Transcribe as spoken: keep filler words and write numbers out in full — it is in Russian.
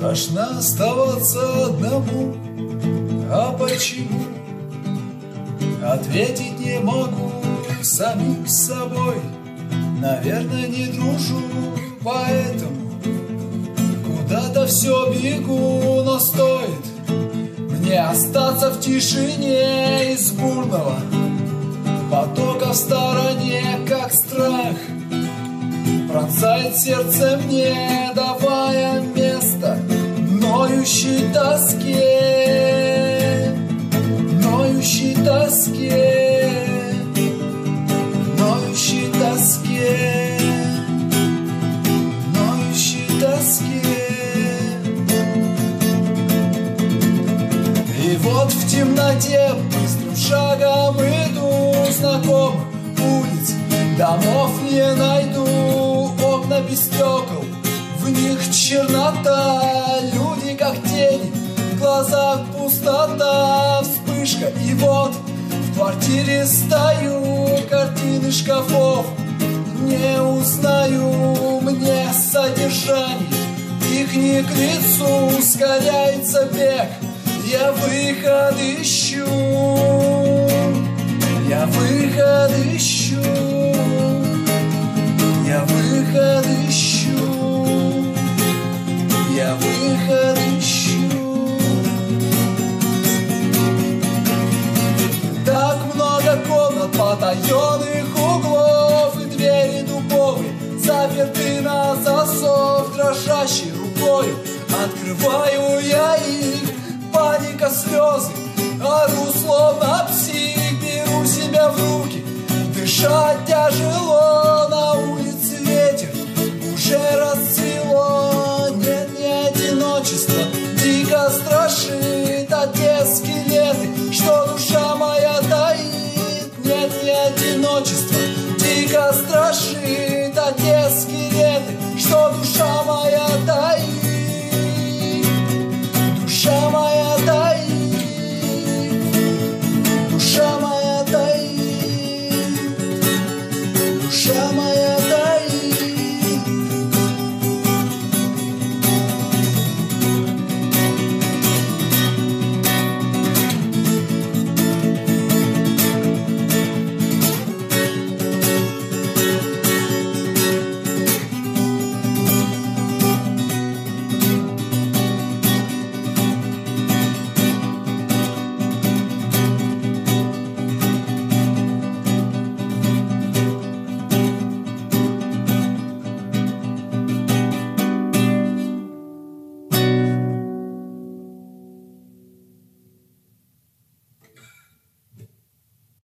Страшно оставаться одному. А почему? Ответить не могу самим собой. Наверное, не дружу, поэтому куда-то все бегу, но стоит мне остаться в тишине из бурного потока в стороне, как страх пронзает сердце мне, давая место ноющей тоске, ноющей тоске, ноющей тоске, ноющей тоске. И вот в темноте быстрым шагом иду, знакомых улиц, домов не найду, окна без стекол, в них чернота, люди как тени, в глазах пустота, вспышка, и вот в квартире стою, картины шкафов не узнаю, мне содержание их не к лицу, ускоряется бег, я выход ищу, я выход ищу, я выход ищу, я выход ищу. Так много комнат, потаенных углов, и двери дубовые заперты на засов, дрожащей рукою открываю я их. Паника, слезы, ору словно псих, беру себя в руки, дышать тяжело, на улице ветер уже